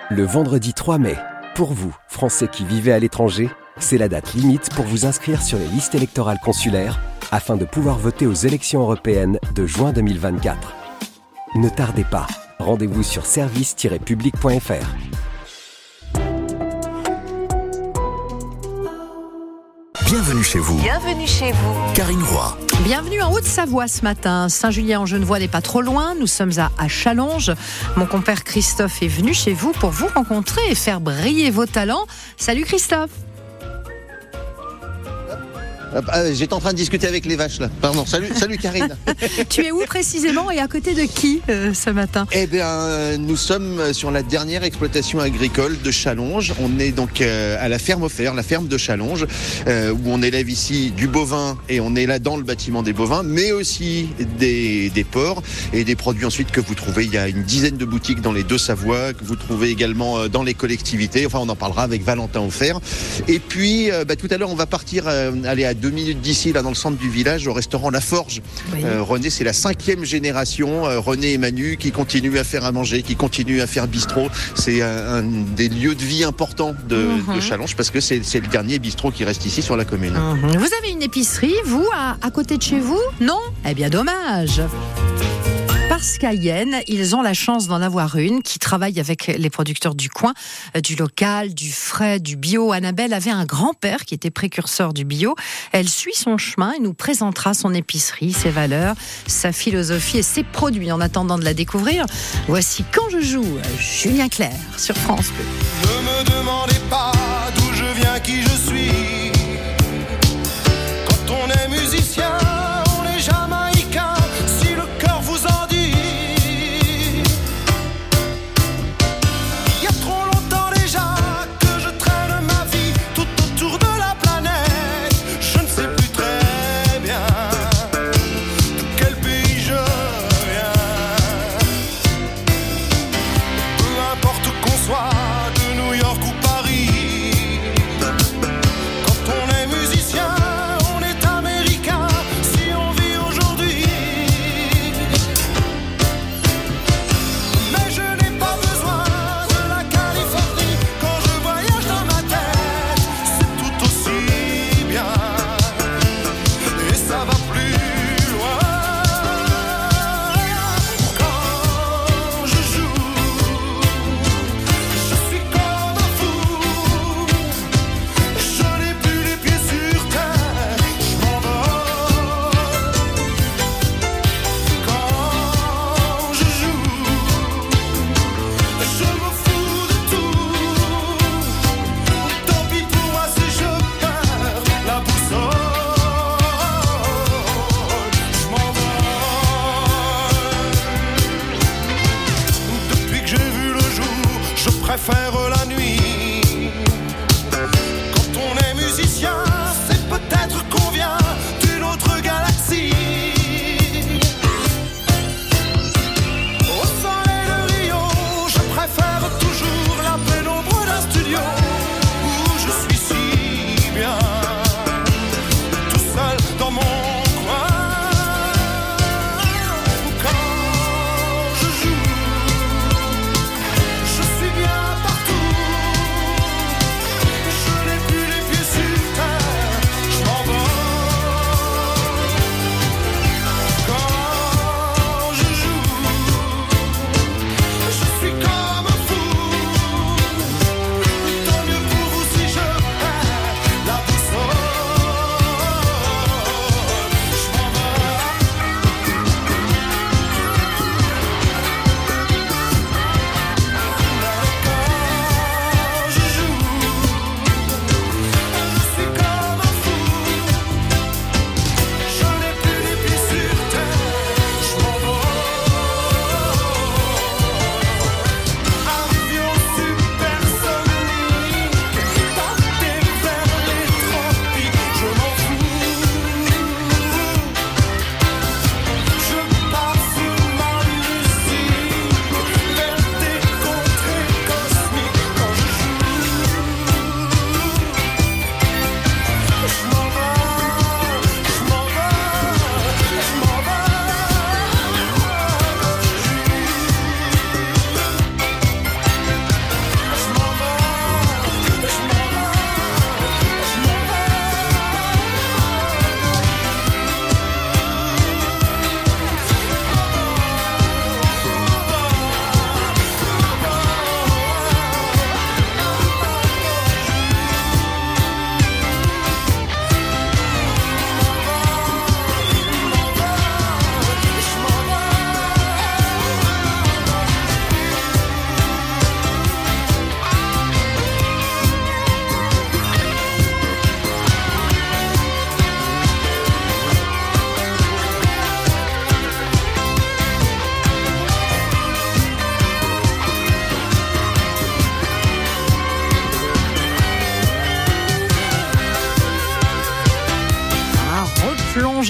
Le vendredi 3 mai, pour vous, Français qui vivez à l'étranger, c'est la date limite pour vous inscrire sur les listes électorales consulaires afin de pouvoir voter aux élections européennes de juin 2024. Ne tardez pas, rendez-vous sur service-public.fr. Bienvenue chez vous. Bienvenue chez vous. Karine Roy. Bienvenue en Haute-Savoie ce matin. Saint-Julien-en-Genevois n'est pas trop loin. Nous sommes à Challonges. Mon compère Christophe est venu chez vous pour vous rencontrer et faire briller vos talents. Salut Christophe. J'étais en train de discuter avec les vaches là. Pardon. Salut Karine. Tu es où précisément et à côté de qui ce matin ? Eh bien, nous sommes sur la dernière exploitation agricole de Challonges. On est donc à la ferme offert, la ferme de Challonges, où on élève ici du bovin et on est là dans le bâtiment des bovins, mais aussi des porcs et des produits ensuite que vous trouvez. Il y a une dizaine de boutiques dans les deux Savoies que vous trouvez également dans les collectivités. Enfin, on en parlera avec Valentin Offert. Et puis, tout à l'heure, on va partir aller à 2 minutes d'ici, là dans le centre du village, au restaurant La Forge. Oui. René, c'est la 5e génération, René et Manu, qui continuent à faire à manger, qui continuent à faire bistrot. C'est un des lieux de vie importants de Challonges, parce que c'est le dernier bistrot qui reste ici sur la commune. Vous avez une épicerie, vous, à côté de chez vous ? Non ? Eh bien, dommage. Parce qu'à Yenne, ils ont la chance d'en avoir une qui travaille avec les producteurs du coin, du local, du frais, du bio. Annabelle avait un grand-père qui était précurseur du bio. Elle suit son chemin et nous présentera son épicerie, ses valeurs, sa philosophie et ses produits. En attendant de la découvrir, voici Quand je joue, Julien Clerc sur France Bleu. Ne me demandez pas d'où je viens, qui je suis. Quand on est musicien, on est jamaïcain. Si le cœur vous en dit. Préfère la nuit. Quand on est musicien, c'est peut-être qu'on vient d'une autre galaxie. Au soleil de Rio, je préfère toujours la pénombre d'un studio où je suis si bien, tout seul dans mon coin. Quand je joue, je suis bien.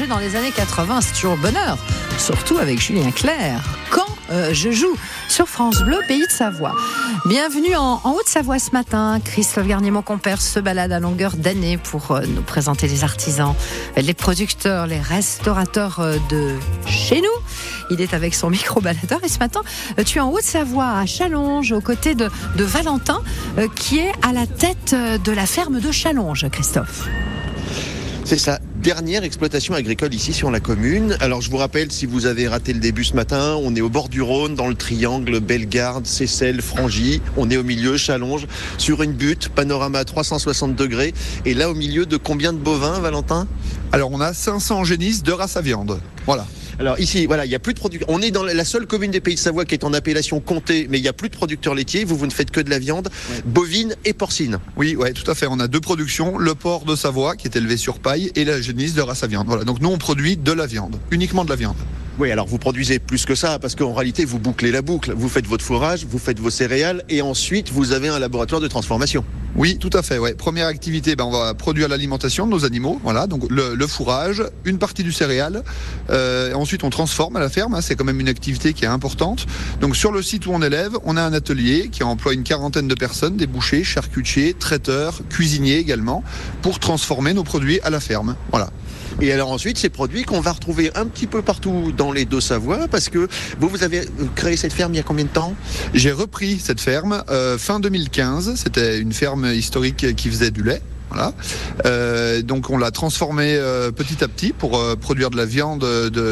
dans les années 80, c'est toujours bonheur, surtout avec Julien Clerc. Quand je joue sur France Bleu, Pays de Savoie. Bienvenue en Haute-Savoie ce matin. Christophe Garnier-Moncompère se balade à longueur d'année pour nous présenter les artisans, les producteurs, les restaurateurs de chez nous. Il est avec son micro-baladeur et ce matin, tu es en Haute-Savoie, à Challonges, aux côtés de Valentin, qui est à la tête de la ferme de Challonges, Christophe. C'est sa dernière exploitation agricole ici sur la commune. Alors je vous rappelle, si vous avez raté le début ce matin, on est au bord du Rhône, dans le triangle Bellegarde, Seyssel, Frangy. On est au milieu, Challonges, sur une butte, panorama 360 degrés. Et là, au milieu de combien de bovins, Valentin ? Alors on a 500 génisses de race à viande. Voilà. Alors ici, voilà, il n'y a plus de producteurs. On est dans la seule commune des Pays de Savoie qui est en appellation comté, mais il n'y a plus de producteurs laitiers. Vous ne faites que de la viande, bovine et porcine. Oui, ouais, tout à fait. On a deux productions, le porc de Savoie qui est élevé sur paille et la génisse de race à viande. Voilà. Donc nous, on produit de la viande, uniquement de la viande. Oui, alors vous produisez plus que ça, parce qu'en réalité, vous bouclez la boucle. Vous faites votre fourrage, vous faites vos céréales, et ensuite, vous avez un laboratoire de transformation. Oui, tout à fait. Ouais. Première activité, on va produire l'alimentation de nos animaux. Voilà, donc le fourrage, une partie du céréal. Ensuite, on transforme à la ferme. C'est quand même une activité qui est importante. Donc sur le site où on élève, on a un atelier qui emploie une quarantaine de personnes, des bouchers, charcutiers, traiteurs, cuisiniers également, pour transformer nos produits à la ferme. Voilà. Et alors ensuite, ces produits qu'on va retrouver un petit peu partout dans les Deux-Savoie, parce que vous avez créé cette ferme il y a combien de temps ? J'ai repris cette ferme fin 2015. C'était une ferme historique qui faisait du lait. Voilà. Donc on l'a transformé petit à petit pour produire de la viande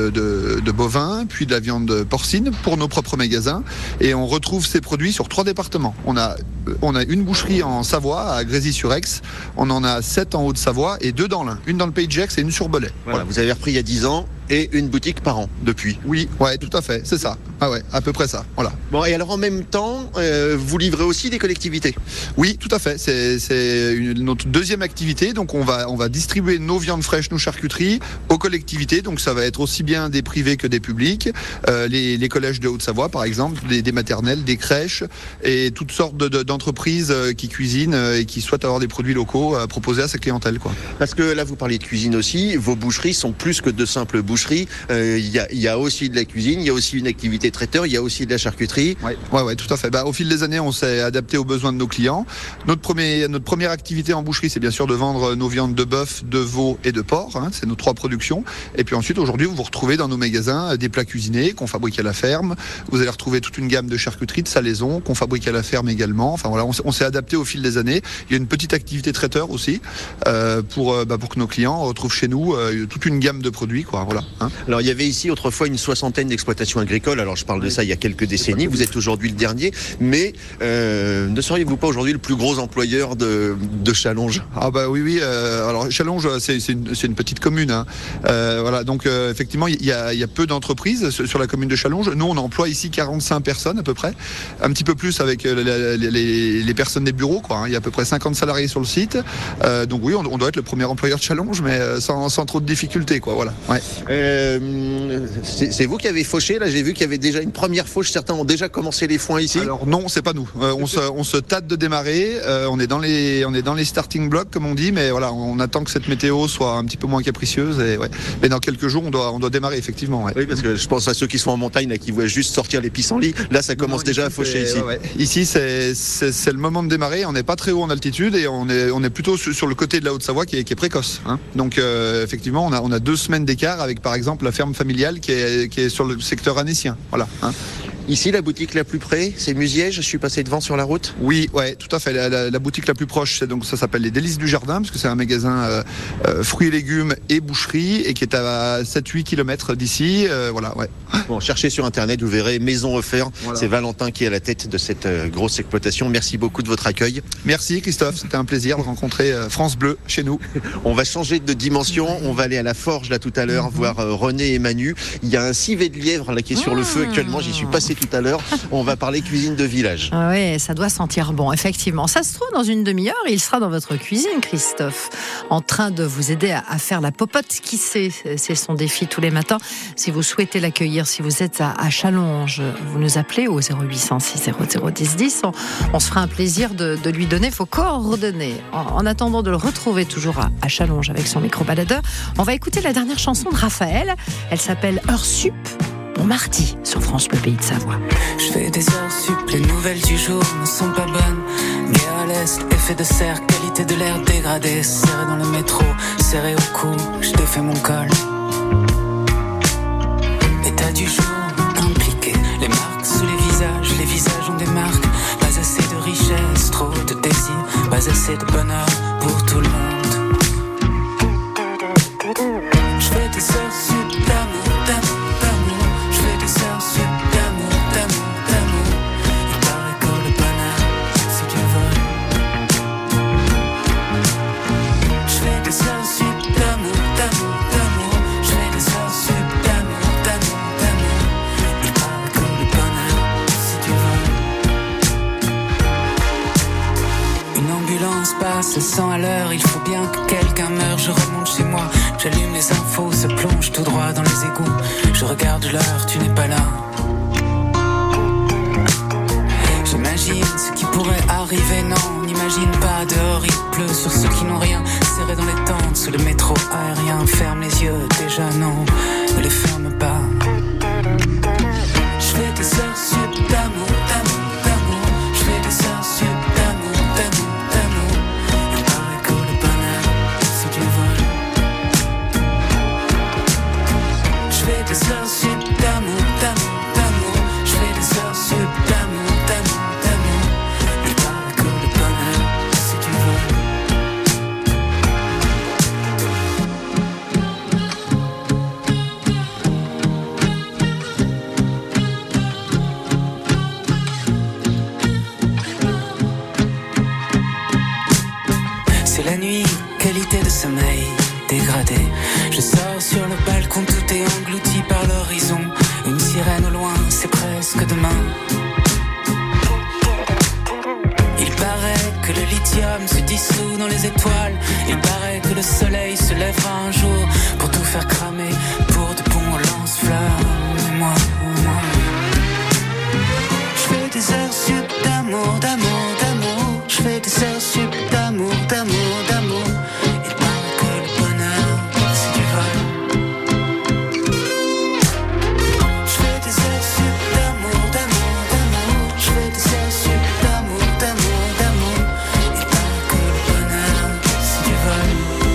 de bovins, puis de la viande porcine pour nos propres magasins. Et on retrouve ces produits sur 3 départements. On a une boucherie en Savoie, à Grésy-sur-Aix. On en a 7 en Haute-Savoie et 2 dans l'Ain. Une dans le Pays de Gex et une sur Belay. Voilà, vous avez repris il y a 10 ans. Et une boutique par an, depuis. Oui, ouais, tout à fait, c'est ça. Ah ouais, à peu près ça, voilà. Bon, et alors en même temps, vous livrez aussi des collectivités ? Oui, tout à fait, c'est notre deuxième activité. Donc on va distribuer nos viandes fraîches, nos charcuteries aux collectivités. Donc ça va être aussi bien des privés que des publics. Les collèges de Haute-Savoie, par exemple, des maternelles, des crèches et toutes sortes d'entreprises qui cuisinent et qui souhaitent avoir des produits locaux à proposer à sa clientèle, quoi. Parce que là, vous parlez de cuisine aussi. Vos boucheries sont plus que de simples boucheries. Il y a aussi de la cuisine, il y a aussi une activité traiteur, il y a aussi de la charcuterie. Ouais, tout à fait. Au fil des années, on s'est adapté aux besoins de nos clients. Notre première activité en boucherie, c'est bien sûr de vendre nos viandes de bœuf, de veau et de porc. C'est nos 3 productions. Et puis ensuite, aujourd'hui, vous vous retrouvez dans nos magasins des plats cuisinés qu'on fabrique à la ferme. Vous allez retrouver toute une gamme de charcuteries, de salaisons qu'on fabrique à la ferme également. Enfin voilà, on s'est adapté au fil des années. Il y a une petite activité traiteur aussi pour que nos clients retrouvent chez nous toute une gamme de produits, quoi. Voilà. Alors il y avait ici autrefois une 60aine d'exploitations agricoles, alors je parle de ça il y a quelques décennies, vous êtes aujourd'hui le dernier, mais ne seriez-vous pas aujourd'hui le plus gros employeur de Challonges ? Ah oui, alors Challonges c'est une petite commune, voilà, donc effectivement il y a peu d'entreprises sur la commune de Challonges. Nous on emploie ici 45 personnes à peu près, un petit peu plus avec les personnes des bureaux, quoi. Il y a à peu près 50 salariés sur le site, donc oui on doit être le premier employeur de Challonges, mais sans trop de difficultés, quoi. Voilà. Ouais. C'est vous qui avez fauché, là j'ai vu qu'il y avait déjà une première fauche, certains ont déjà commencé les foins ici. Alors non, c'est pas nous, on se tâte de démarrer, on est dans les starting blocks comme on dit, mais voilà, on attend que cette météo soit un petit peu moins capricieuse et ouais. Mais dans quelques jours on doit démarrer effectivement. Ouais. Oui, parce que je pense à ceux qui sont en montagne là, qui voient juste sortir les pissenlits, là ça commence déjà à faucher ici. Ouais. Ici c'est le moment de démarrer, on n'est pas très haut en altitude et on est plutôt sur le côté de la Haute-Savoie qui est précoce. Donc effectivement on a 2 semaines d'écart avec par exemple la ferme familiale qui est sur le secteur annécien. Voilà. Ici, la boutique la plus près, c'est Musiège, je suis passé devant sur la route. Oui, ouais, tout à fait. La boutique la plus proche, ça s'appelle les Délices du Jardin, parce que c'est un magasin fruits et légumes et boucherie, et qui est à 7-8 km d'ici. Voilà, ouais. Bon, cherchez sur Internet, vous verrez Maison Offert. Voilà. C'est Valentin qui est à la tête de cette grosse exploitation. Merci beaucoup de votre accueil. Merci Christophe, c'était un plaisir de rencontrer France Bleu chez nous. On va changer de dimension, on va aller à la forge là tout à l'heure, voir René et Manu. Il y a un civet de lièvre là qui est sur le feu actuellement, j'y suis passé tout à l'heure. On va parler cuisine de village. Ah oui, ça doit sentir bon, effectivement. Ça se trouve, dans une demi-heure, il sera dans votre cuisine, Christophe, en train de vous aider à faire la popote. Qui sait, c'est son défi tous les matins. Si vous souhaitez l'accueillir, si vous êtes à Challonges, vous nous appelez au 0800 600 10 10. On se fera un plaisir de lui donner vos coordonnées. En attendant de le retrouver toujours à Challonges avec son micro-baladeur, on va écouter la dernière chanson de Raphaël. Elle s'appelle Heure Sup. Bon mardi sur France Bleu Pays de Savoie. Je fais des heures sup, les nouvelles du jour ne sont pas bonnes. Guerre à l'est, effet de serre, qualité de l'air dégradée. Serré dans le métro, serré au cou, je défais mon col. État du jour, impliqué. Les marques sous les visages ont des marques. Pas assez de richesse, trop de désir. Pas assez de bonheur pour tout le monde. Je fais des heures sup d'amour, d'amour, d'amour. Je fais des heures sup d'amour, d'amour, d'amour. Il paraît que le bonheur, c'est du vol. Je fais des heures sup d'amour, d'amour, d'amour. Je fais des heures sup d'amour, d'amour, d'amour. Il paraît que le bonheur, c'est du vol. Une ambulance passe 100 à l'heure. Il faut bien que quelqu'un meure. Je remonte chez moi, j'allume les infos, se plonge tout droit dans les égouts. Je regarde l'heure, tu n'es pas là. J'imagine ce qui pourrait arriver, non, on n'imagine pas. Dehors il pleut sur ceux qui n'ont rien. Serré dans les tentes, sous le métro aérien. Ferme les yeux, déjà non, ne les ferme pas. Je fais des heures sup d'amour, d'amour, d'amour. Je fais des heures sup d'amour, d'amour, d'amour. Il paraît que le bonheur, c'est du vol. Je fais des heures sup d'amour, d'amour, d'amour. Je fais des heures sup d'amour, d'amour, d'amour. Il paraît que le bonheur, c'est du vol. C'est la nuit, qualité de sommeil dégradé. Je sors sur le balcon, tout est englouti par l'horizon. Une sirène au loin, c'est presque demain. Il paraît que le lithium se dissout dans les étoiles. Il paraît que le soleil se lèvera un jour pour tout faire cramer, pour de bons lance-flammes. Et moi, je fais des heures sup d'amour, d'amour, d'amour. Je fais des heures sup d'amour, d'amour, d'amour. Il paraît que le bonheur, c'est du vol. Je fais des heures sup d'amour, d'amour, d'amour. Je fais des heures sup d'amour, d'amour, d'amour. Il paraît que le bonheur, c'est du vol.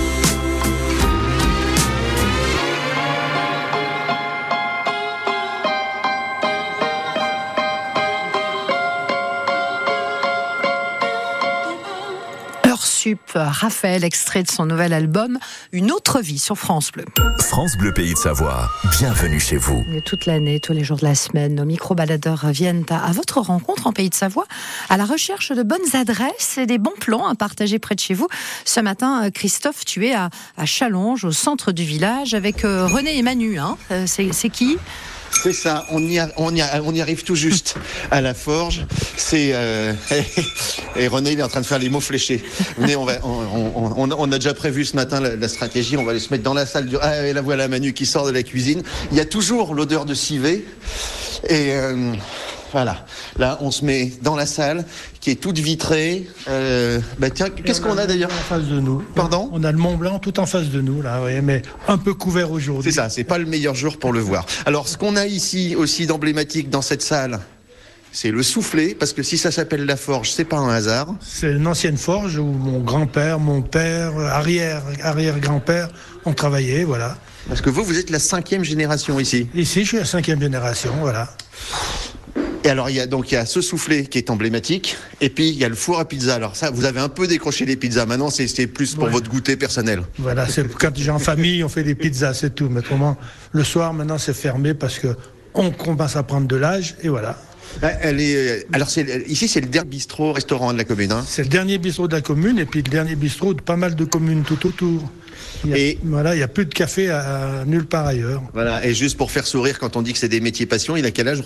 Heure Sup, Raphaël, extrait de son nouvel album Une autre vie sur France Bleu. France Bleu Pays de Savoie, bienvenue chez vous. Toute l'année, tous les jours de la semaine, nos micro-baladeurs viennent à votre rencontre en Pays de Savoie, à la recherche de bonnes adresses et des bons plans à partager près de chez vous. Ce matin, Christophe, tu es à Challonges, au centre du village, avec René et Manu. Hein. C'est qui ? C'est ça, on y arrive tout juste à la forge. C'est et René il est en train de faire les mots fléchés. Venez, on a déjà prévu ce matin la stratégie. On va aller se mettre dans la salle et la voilà Manu qui sort de la cuisine. Il y a toujours l'odeur de civet et voilà. Là, on se met dans la salle qui est toute vitrée. Tiens, qu'est-ce qu'on a d'ailleurs en face de nous? Pardon? On a le Mont Blanc tout en face de nous, là, oui, mais un peu couvert aujourd'hui. C'est ça, c'est pas le meilleur jour pour le voir. Alors, ce qu'on a ici aussi d'emblématique dans cette salle, c'est le soufflet, parce que si ça s'appelle la forge, c'est pas un hasard. C'est une ancienne forge où mon grand-père, mon père, arrière-grand-père ont travaillé, voilà. Parce que vous êtes la 5e génération ici. Ici, je suis la 5e génération, voilà. Et alors, il y a ce soufflet qui est emblématique, et puis il y a le four à pizza. Alors ça, vous avez un peu décroché les pizzas. Maintenant, c'est plus pour votre goûter personnel. Voilà, c'est quand j'ai en famille, on fait des pizzas, c'est tout. Mais autrement, le soir, maintenant, c'est fermé parce que on commence à prendre de l'âge, et voilà. Ici, c'est le dernier bistrot restaurant de la commune. Hein. C'est le dernier bistrot de la commune, et puis le dernier bistrot de pas mal de communes tout autour. Il n'y a plus de café nulle part ailleurs. Voilà, et juste pour faire sourire, quand on dit que c'est des métiers passion, il a quel âge, René ?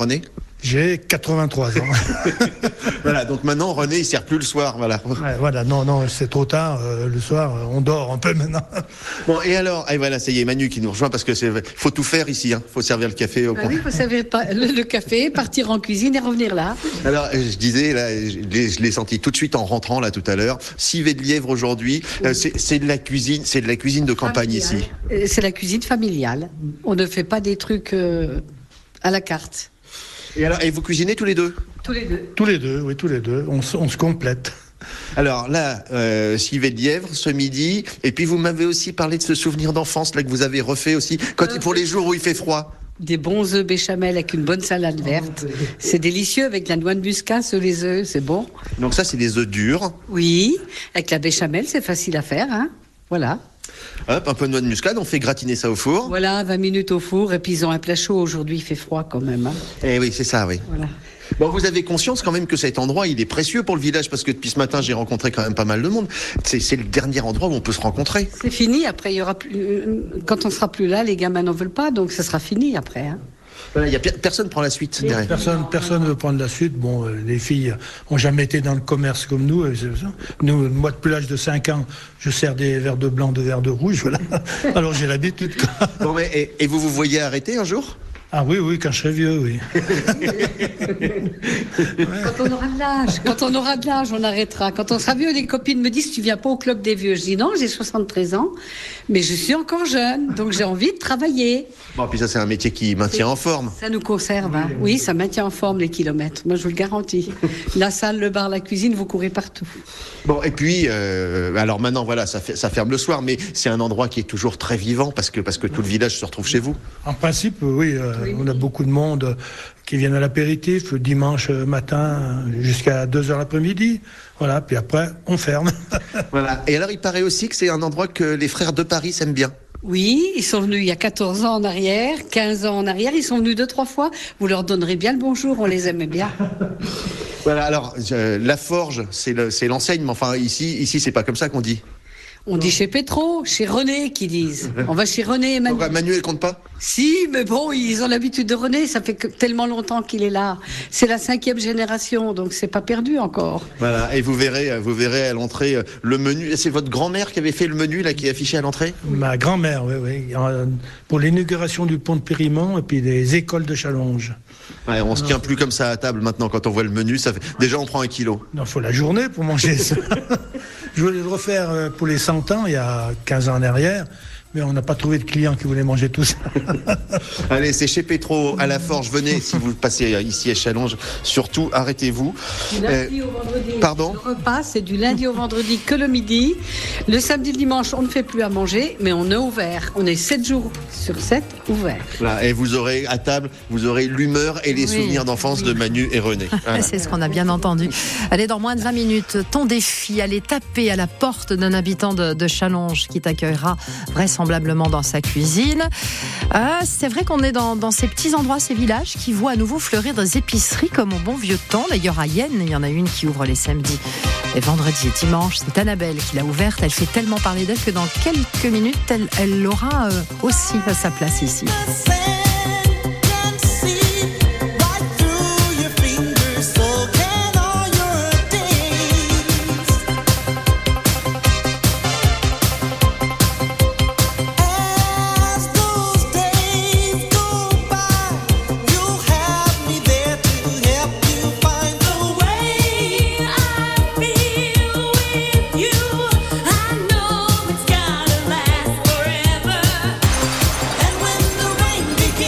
J'ai 83 ans. Voilà, donc maintenant René il sert plus le soir, voilà. Ouais, voilà, non, c'est trop tard. Le soir, on dort un peu maintenant. Bon, et alors, et voilà, ça y est, Manu qui nous rejoint parce que faut tout faire ici, hein. Faut servir le café au Ah oui, il faut servir le café, partir en cuisine et revenir là. Alors, je disais, là, je l'ai senti tout de suite en rentrant là tout à l'heure. Civet de lièvre aujourd'hui, c'est de la cuisine, de campagne ici. C'est la cuisine familiale. On ne fait pas des trucs à la carte. Et vous cuisinez tous les deux? Tous les deux. Tous les deux. On se complète. Alors là, civet de lièvre ce midi, et puis vous m'avez aussi parlé de ce souvenir d'enfance là que vous avez refait aussi, pour les jours où il fait froid. Des bons œufs béchamel avec une bonne salade verte. C'est délicieux avec la noix de muscade sur les œufs, c'est bon. Donc ça, c'est des œufs durs. Oui, avec la béchamel, c'est facile à faire, hein. Voilà. Hop, un peu de noix de muscade, on fait gratiner ça au four. Voilà, 20 minutes au four, et puis ils ont un plat chaud. Aujourd'hui, il fait froid quand même, hein. Eh oui, c'est ça, oui. Voilà. Bon, vous avez conscience quand même que cet endroit, il est précieux pour le village, parce que depuis ce matin, j'ai rencontré quand même pas mal de monde. C'est le dernier endroit où on peut se rencontrer. C'est fini, après, il y aura plus... Quand on sera plus là, les gamins n'en veulent pas, donc ça sera fini après, hein. Voilà, personne prend la suite derrière. Personne ne veut prendre la suite. Bon, les filles ont jamais été dans le commerce comme nous. Nous, moi, depuis l'âge de 5 ans, je sers des verres de blanc, de verres de rouge. Voilà. Alors j'ai l'habitude. Bon, mais, et vous voyez arrêter un jour? Ah oui, quand je serai vieux, oui. Quand on aura de l'âge, on arrêtera. Quand on sera vieux, les copines me disent, tu viens pas au club des vieux? Je dis non, j'ai 73 ans, mais je suis encore jeune, donc j'ai envie de travailler. Bon, puis ça, c'est un métier qui maintient en forme. Ça nous conserve, hein. Oui, ça maintient en forme les kilomètres. Moi, je vous le garantis. La salle, le bar, la cuisine, vous courez partout. Bon, et puis, alors maintenant, voilà, ça ferme le soir, mais c'est un endroit qui est toujours très vivant parce que tout le village se retrouve chez vous. En principe, oui. On a beaucoup de monde qui viennent à l'apéritif le dimanche matin jusqu'à 2h l'après-midi. Voilà, puis après, on ferme. Voilà. Et alors, il paraît aussi que c'est un endroit que les frères de Paris s'aiment bien. Oui, ils sont venus il y a 14 ans en arrière, 15 ans en arrière. Ils sont venus 2-3 fois. Vous leur donnerez bien le bonjour, on les aimait bien. Voilà, alors, la forge, c'est l'enseigne, mais enfin, ici, c'est pas comme ça qu'on dit. On dit chez Pétro, chez René qui disent. On va chez René et Manu. Manuel compte pas? Si, mais bon, ils ont l'habitude de René, ça fait tellement longtemps qu'il est là. C'est la 5e génération, donc c'est pas perdu encore. Voilà, et vous verrez à l'entrée le menu. C'est votre grand-mère qui avait fait le menu là, qui est affiché à l'entrée? Ma grand-mère, oui. Pour l'inauguration du pont de Périmont et puis des écoles de Challonge. Ouais, on se tient plus comme ça à table maintenant quand on voit le menu. Déjà, on prend 1 kilo. Non, faut la journée pour manger ça. Je voulais le refaire pour les 100 ans, il y a 15 ans en arrière, mais on n'a pas trouvé de clients qui voulaient manger tout ça. Allez, c'est chez Pétro à la Forge. Venez, si vous passez ici à Challonge, surtout, arrêtez-vous. Du lundi au vendredi. Pardon ? Le repas, c'est du lundi au vendredi que le midi. Le samedi, le dimanche, on ne fait plus à manger, mais on est ouvert. On est 7 jours sur 7 ouverts. Voilà, et vous aurez à table, vous aurez l'humeur et les souvenirs d'enfance de Manu et René. Voilà. C'est ce qu'on a bien entendu. Allez, dans moins de 20 minutes, ton défi, aller taper à la porte d'un habitant de Challonge qui t'accueillera vraisemblablement dans sa cuisine. C'est vrai qu'on est dans ces petits endroits, ces villages qui voient à nouveau fleurir des épiceries comme au bon vieux temps. D'ailleurs, à Yenne, il y en a une qui ouvre les samedis, les vendredis et dimanches. C'est Annabelle qui l'a ouverte. Elle fait tellement parler d'elle que dans quelques minutes, elle aura aussi sa place ici. And when the rain begins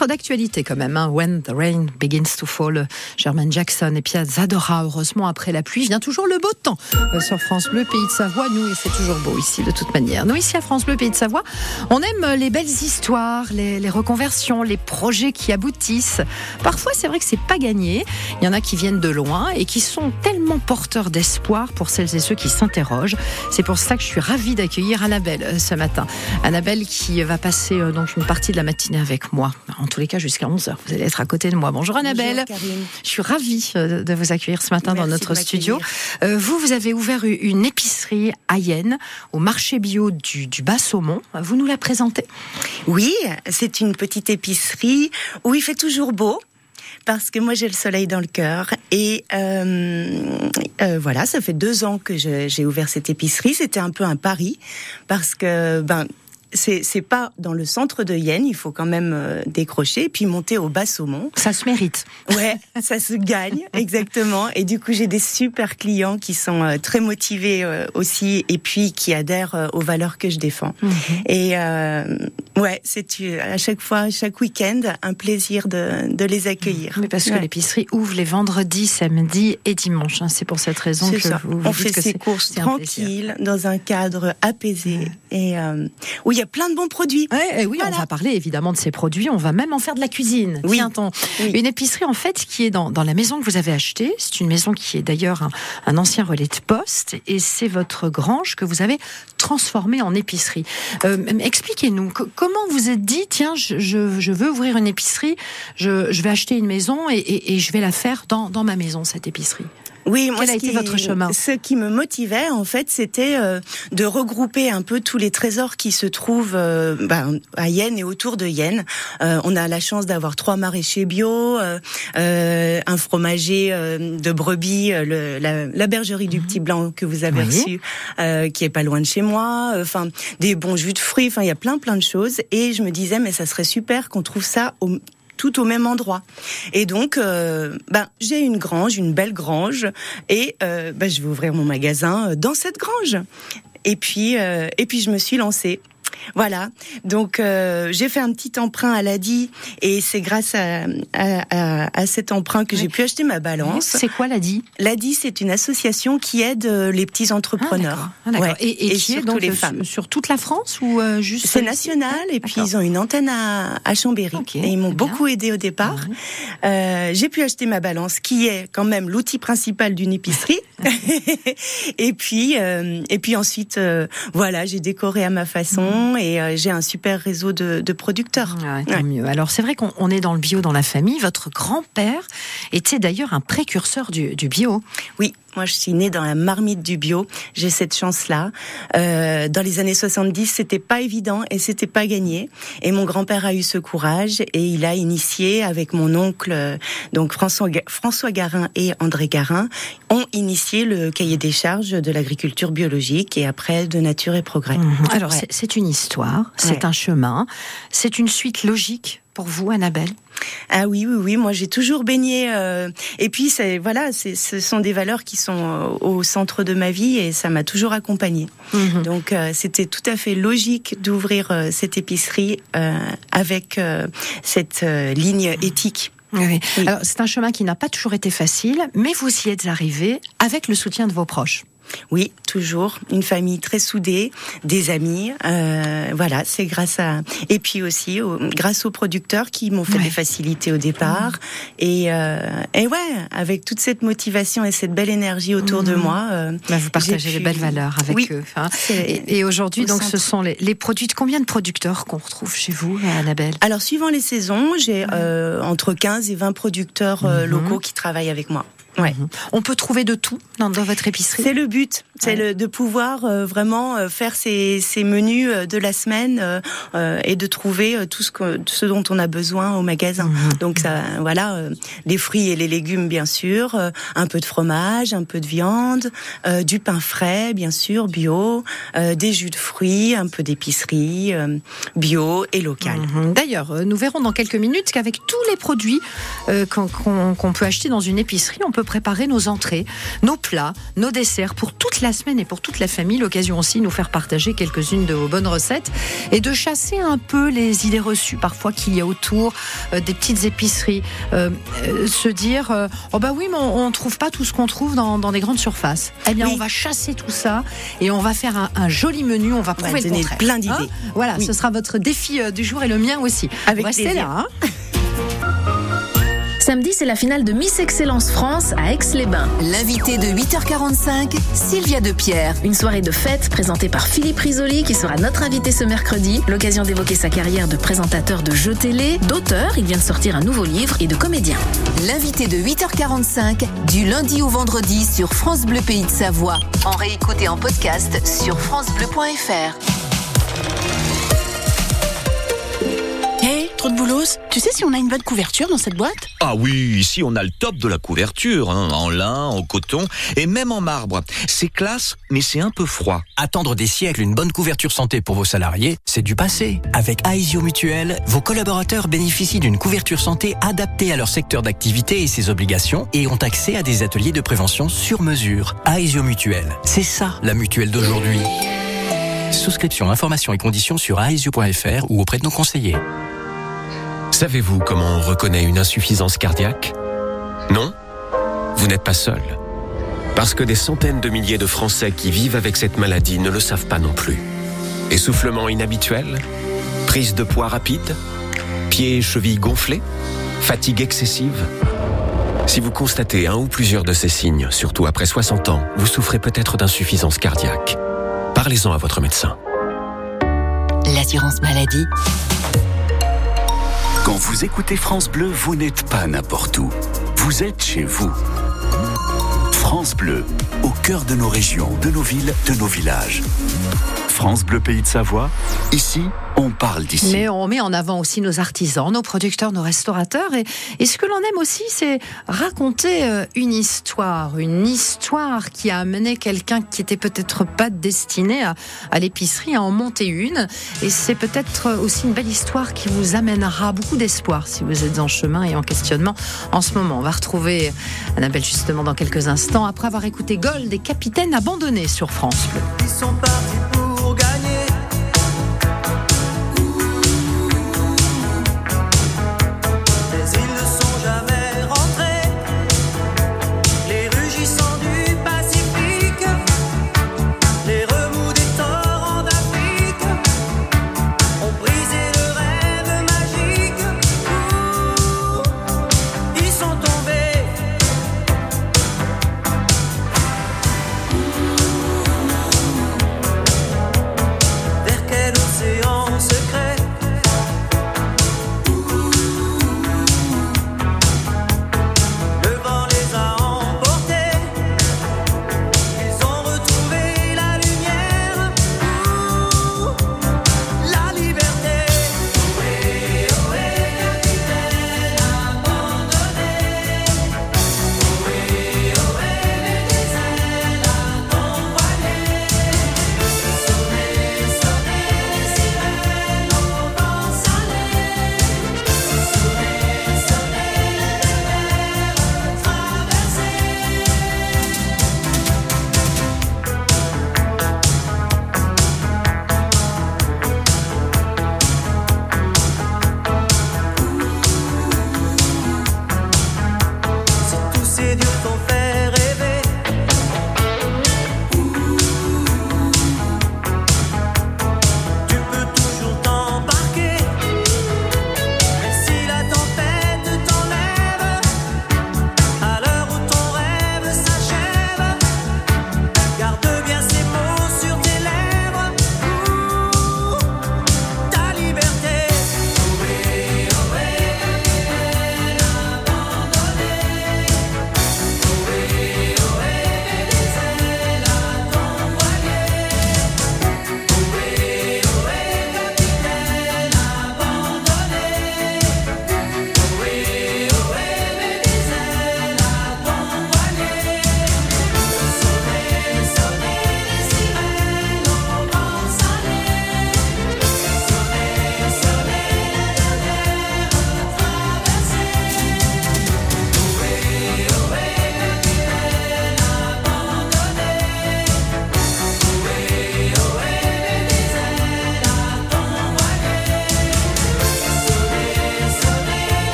titre d'actualité quand même, hein. When the Rain Begins to Fall, Jermaine Jackson et Pia Zadora. Heureusement, après la pluie, vient toujours le beau temps. Sur France Bleu, Pays de Savoie, nous, il fait toujours beau ici de toute manière. Nous, ici à France Bleu, Pays de Savoie, on aime les belles histoires, les reconversions, les projets qui aboutissent. Parfois, c'est vrai que c'est pas gagné. Il y en a qui viennent de loin et qui sont tellement porteurs d'espoir pour celles et ceux qui s'interrogent. C'est pour ça que je suis ravie d'accueillir Annabelle ce matin. Annabelle qui va passer donc une partie de la matinée avec moi. En tous les cas, jusqu'à 11h. Vous allez être à côté de moi. Bonjour Annabelle. Bonjour Karine. Je suis ravie de vous accueillir ce matin. Merci dans notre studio. Vous avez ouvert une épicerie à Yenne, au marché bio du Bas-Saumon. Vous nous la présentez ? Oui, c'est une petite épicerie où il fait toujours beau. Parce que moi j'ai le soleil dans le cœur et voilà, ça fait 2 ans que j'ai ouvert cette épicerie. C'était un peu un pari parce que c'est pas dans le centre de Yenne, il faut quand même décrocher et puis monter au Bas-Saumon. Ça se mérite. Ouais, ça se gagne, exactement. Et du coup, j'ai des super clients qui sont très motivés aussi et puis qui adhèrent aux valeurs que je défends. Et ouais, c'est à chaque fois, chaque week-end, un plaisir de les accueillir. Mais parce que l'épicerie ouvre les vendredis, samedis et dimanches. Hein. C'est pour cette raison que vous on dites fait que ses courses tranquilles, dans un cadre apaisé et où il y a plein de bons produits. Oui, voilà. On va parler évidemment de ces produits. On va même en faire de la cuisine. Oui. Oui. Une épicerie en fait qui est dans la maison que vous avez achetée. C'est une maison qui est d'ailleurs un ancien relais de poste et c'est votre grange que vous avez transformée en épicerie. Expliquez-nous comment vous êtes dit tiens je veux ouvrir une épicerie, je vais acheter une maison et je vais la faire dans ma maison cette épicerie. Oui, moi, quel a été votre chemin ? Ce qui me motivait, en fait, c'était de regrouper un peu tous les trésors qui se trouvent à Yenne et autour de Yenne. On a la chance d'avoir 3 maraîchers bio, un fromager de brebis, la bergerie du Petit Blanc que vous avez reçu, qui est pas loin de chez moi. Enfin, des bons jus de fruits. Enfin, il y a plein de choses. Et je me disais, mais ça serait super qu'on trouve ça tout au même endroit. Et donc, j'ai une grange, une belle grange, et je vais ouvrir mon magasin dans cette grange. Et puis je me suis lancée. Voilà, donc j'ai fait un petit emprunt à l'ADI et c'est grâce à cet emprunt que j'ai pu acheter ma balance. C'est quoi l'ADI ? L'ADI, c'est une association qui aide les petits entrepreneurs. D'accord. Ouais. Et qui est donc les femmes. Sur toute la France ou juste C'est national et puis ils ont une antenne à Chambéry. Et ils m'ont beaucoup aidé au départ. J'ai pu acheter ma balance qui est quand même l'outil principal d'une épicerie. et puis ensuite, voilà, j'ai décoré à ma façon. Et j'ai un super réseau de producteurs. Tant mieux. Alors c'est vrai qu'on est dans le bio dans la famille. Votre grand-père était d'ailleurs un précurseur du bio. Oui. Moi, je suis née dans la marmite du bio. J'ai cette chance-là. Dans les années 70, c'était pas évident et c'était pas gagné. Et mon grand-père a eu ce courage et il a initié avec mon oncle, donc François Garin et André Garin, ont initié le cahier des charges de l'agriculture biologique et après de Nature et Progrès. Alors, c'est une histoire, c'est un chemin, c'est une suite logique pour vous, Annabelle ? Ah oui, moi j'ai toujours baigné et puis ce sont des valeurs qui sont au centre de ma vie et ça m'a toujours accompagnée. Donc c'était tout à fait logique d'ouvrir cette épicerie avec cette ligne éthique. Oui. Alors c'est un chemin qui n'a pas toujours été facile, mais vous y êtes arrivé avec le soutien de vos proches. Oui, toujours. Une famille très soudée, des amis. Voilà, c'est grâce à... Et puis aussi, grâce aux producteurs qui m'ont fait des facilités au départ. Et ouais, avec toute cette motivation et cette belle énergie autour de moi... vous partagez les belles valeurs avec eux. Hein. Et aujourd'hui, donc, ce sont les produits... Combien de producteurs qu'on retrouve chez vous, Annabelle ? Alors, suivant les saisons, j'ai entre 15 et 20 producteurs locaux qui travaillent avec moi. Ouais. On peut trouver de tout dans votre épicerie. C'est le but, c'est de pouvoir vraiment faire ces menus de la semaine et de trouver tout ce dont on a besoin au magasin. Donc ça, voilà, les fruits et les légumes bien sûr, un peu de fromage, un peu de viande, du pain frais bien sûr, bio, des jus de fruits, un peu d'épicerie bio et locale. D'ailleurs, nous verrons dans quelques minutes qu'avec tous les produits qu'on peut acheter dans une épicerie, on peut préparer nos entrées, nos plats, nos desserts pour toute la semaine et pour toute la famille. L'occasion aussi de nous faire partager quelques-unes de vos bonnes recettes et de chasser un peu les idées reçues parfois qu'il y a autour des petites épiceries. Se dire, oh bah oui, mais on ne trouve pas tout ce qu'on trouve dans des grandes surfaces. Eh bien, on va chasser tout ça et on va faire un joli menu. On va prouver le contraire. Plein d'idées. Voilà, ce sera votre défi du jour et le mien aussi. Avec Restez plaisir. là. Samedi, c'est la finale de Miss Excellence France à Aix-les-Bains. L'invité de 8h45, Sylvia Depierre. Une soirée de fête présentée par Philippe Risoli qui sera notre invité ce mercredi. L'occasion d'évoquer sa carrière de présentateur de jeux télé, d'auteur, il vient de sortir un nouveau livre, et de comédien. L'invité de 8h45, du lundi au vendredi sur France Bleu Pays de Savoie. En réécoute et en podcast sur francebleu.fr. Trop de boulos. Tu sais si on a une bonne couverture dans cette boîte ? Ah oui, ici on a le top de la couverture, en lin, en coton et même en marbre. C'est classe, mais c'est un peu froid. Attendre des siècles une bonne couverture santé pour vos salariés, c'est du passé. Avec Aesio Mutuel, vos collaborateurs bénéficient d'une couverture santé adaptée à leur secteur d'activité et ses obligations et ont accès à des ateliers de prévention sur mesure. Aesio Mutuel, c'est ça la mutuelle d'aujourd'hui. Souscription, informations et conditions sur aesio.fr ou auprès de nos conseillers. Savez-vous comment on reconnaît une insuffisance cardiaque ? Non ? Vous n'êtes pas seul. Parce que des centaines de milliers de Français qui vivent avec cette maladie ne le savent pas non plus. Essoufflement inhabituel ? Prise de poids rapide ? Pieds et chevilles gonflés ? Fatigue excessive ? Si vous constatez un ou plusieurs de ces signes, surtout après 60 ans, vous souffrez peut-être d'insuffisance cardiaque. Parlez-en à votre médecin. L'assurance maladie. Quand vous écoutez France Bleu, vous n'êtes pas n'importe où. Vous êtes chez vous. France Bleu, au cœur de nos régions, de nos villes, de nos villages. France Bleu Pays de Savoie, ici, on parle d'ici. Mais on met en avant aussi nos artisans, nos producteurs, nos restaurateurs. Et ce que l'on aime aussi, c'est raconter une histoire qui a amené quelqu'un qui était peut-être pas destiné à l'épicerie à en monter une. Et c'est peut-être aussi une belle histoire qui vous amènera beaucoup d'espoir si vous êtes en chemin et en questionnement en ce moment. On va retrouver Annabelle justement dans quelques instants après avoir écouté Gold des Capitaines Abandonnés sur France Bleu. Ils sont partis pour gagner.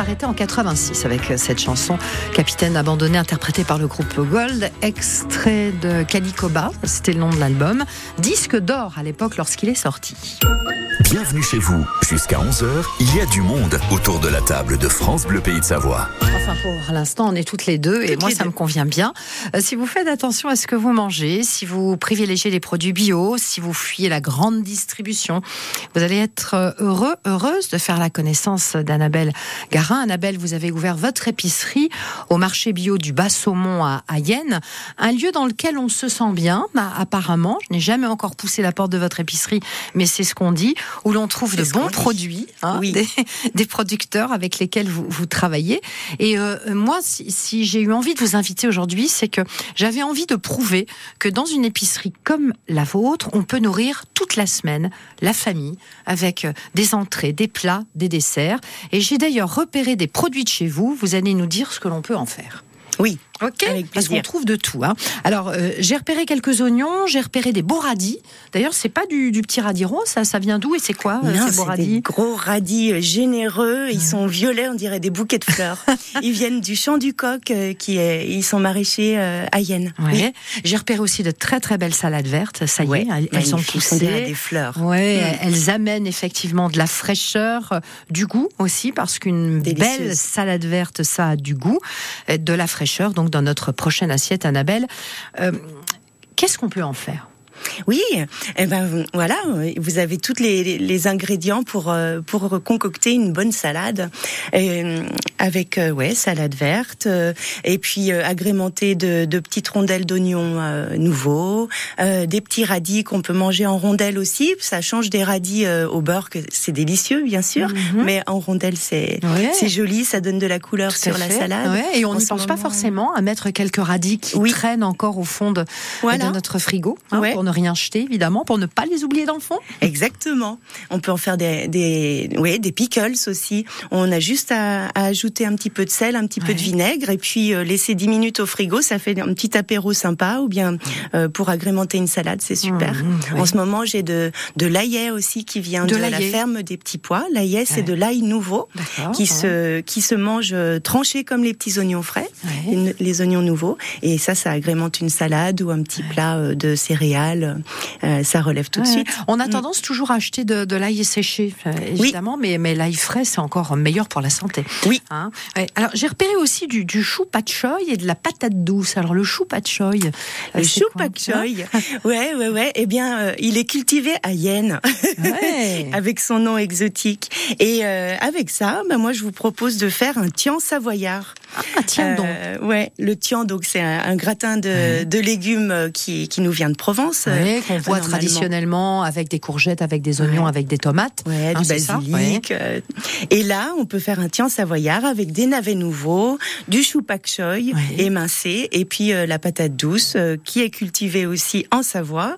s'arrêter en 86 avec cette chanson Capitaine abandonné, interprétée par le groupe Gold, extrait de Calicoba, c'était le nom de l'album, disque d'or à l'époque lorsqu'il est sorti. Bienvenue chez vous. Jusqu'à 11h, il y a du monde autour de la table de France Bleu Pays de Savoie. Enfin, pour l'instant, on est toutes les deux et moi, ça me convient bien. Si vous faites attention à ce que vous mangez, si vous privilégiez les produits bio, si vous fuyez la grande distribution, vous allez être heureuse de faire la connaissance d'Annabelle Garin. Annabelle, vous avez ouvert votre épicerie au marché bio du Bas-Saumon à Yenne, un lieu dans lequel on se sent bien, apparemment. Je n'ai jamais encore poussé la porte de votre épicerie, mais c'est ce qu'on dit, où l'on trouve de bons produits, des producteurs avec lesquels vous travaillez. Et moi, si j'ai eu envie de vous inviter aujourd'hui, c'est que j'avais envie de prouver que dans une épicerie comme la vôtre, on peut nourrir toute la semaine la famille avec des entrées, des plats, des desserts. Et j'ai d'ailleurs repéré des produits de chez vous. Vous allez nous dire ce que l'on peut en faire. Oui. Ok, parce qu'on trouve de tout. Alors, j'ai repéré quelques oignons, j'ai repéré des beaux radis. D'ailleurs, c'est pas du petit radis rose, ça vient d'où et c'est quoi ces beaux radis ? Des gros radis généreux. Ils sont violets, on dirait des bouquets de fleurs. Ils viennent du champ du Coq, ils sont maraîchers à Yenne. Ouais. Oui. J'ai repéré aussi de très très belles salades vertes. Ça y est, elles ont poussé. On dirait des fleurs. Elles amènent effectivement de la fraîcheur, du goût aussi, parce qu'une belle salade verte, ça a du goût, de la fraîcheur. Donc dans notre prochaine assiette, Annabelle, qu'est-ce qu'on peut en faire ? Oui, voilà, vous avez tous les ingrédients pour concocter une bonne salade avec salade verte et puis agrémentée de petites rondelles d'oignons nouveaux, des petits radis qu'on peut manger en rondelles aussi. Ça change des radis au beurre, que c'est délicieux bien sûr, mais en rondelles c'est joli, ça donne de la couleur sur la salade. Ouais, et on n'y pense pas forcément à mettre quelques radis qui traînent encore au fond de notre frigo pour ne rien jeter, évidemment, pour ne pas les oublier dans le fond. Exactement. On peut en faire des pickles aussi. On a juste à ajouter un petit peu de sel, un petit peu de vinaigre, et puis laisser 10 minutes au frigo. Ça fait un petit apéro sympa, ou bien pour agrémenter une salade, c'est super. En ce moment, j'ai de l'ail aussi qui vient de la ferme des petits pois. L'ail, c'est de l'ail nouveau qui se mange tranché comme les petits oignons frais, les oignons nouveaux. Et ça agrémente une salade ou un petit plat de céréales. Ça relève tout de suite. On a tendance toujours à acheter de l'ail séché, évidemment, mais l'ail frais, c'est encore meilleur pour la santé. Oui. Alors, j'ai repéré aussi du chou pak choy et de la patate douce. Alors, le chou pak choy. Le chou pak choy. Ouais. Eh bien, il est cultivé à Yenne. Avec son nom exotique. Et avec ça, moi, je vous propose de faire un tian savoyard. Ah, tiens donc. Le tian, donc, c'est un gratin de légumes qui nous vient de Provence. Qu'on voit traditionnellement avec des courgettes, avec des oignons, avec des tomates. Du basilic. Et là, on peut faire un tian savoyard avec des navets nouveaux, du chou pak choy émincé, et puis la patate douce qui est cultivée aussi en Savoie.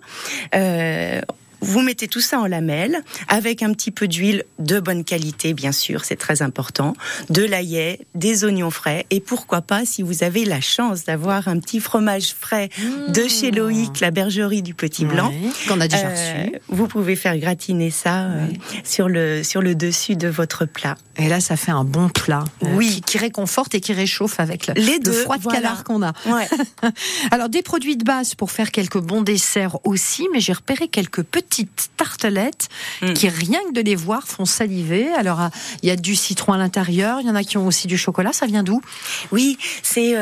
Vous mettez tout ça en lamelles avec un petit peu d'huile de bonne qualité, bien sûr, c'est très important, de l'ail, des oignons frais et pourquoi pas, si vous avez la chance d'avoir un petit fromage frais de chez Loïc, la bergerie du Petit Blanc, qu'on a déjà reçu. Vous pouvez faire gratiner ça sur le dessus de votre plat. Et là, ça fait un bon plat qui réconforte et qui réchauffe avec le froid de canard qu'on a. Alors, des produits de base pour faire quelques bons desserts aussi, mais j'ai repéré quelques petites tartelettes qui, rien que de les voir, font saliver. Alors, il y a du citron à l'intérieur, il y en a qui ont aussi du chocolat. Ça vient d'où ? Oui, c'est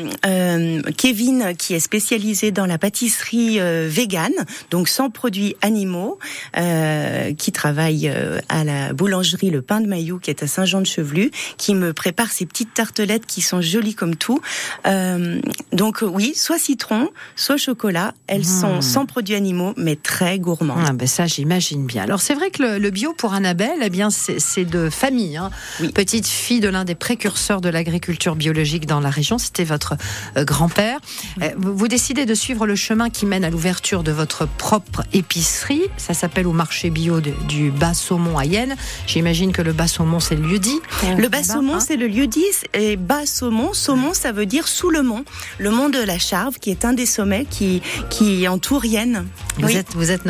Kevin qui est spécialisé dans la pâtisserie végane, donc sans produits animaux, qui travaille à la boulangerie Le Pain de Mailloux, qui est à Saint-Jean-de-Chevelu, qui me prépare ces petites tartelettes qui sont jolies comme tout. Donc oui, soit citron, soit chocolat. Elles sont sans produits animaux, mais très gourmandes. Ça, j'imagine bien. Alors, c'est vrai que le bio pour Annabelle, eh bien, c'est de famille. Petite fille de l'un des précurseurs de l'agriculture biologique dans la région, c'était votre grand-père. Vous décidez de suivre le chemin qui mène à l'ouverture de votre propre épicerie. Ça s'appelle au marché bio du Bas-Saumon à Yenne. J'imagine que le Bas-Saumon, c'est le lieu-dit. Le Bas-Saumon, c'est le lieu-dit. Et Bas-Saumon, saumon, ça veut dire sous le mont de la Charve, qui est un des sommets qui entoure Yenne. Vous êtes notre invité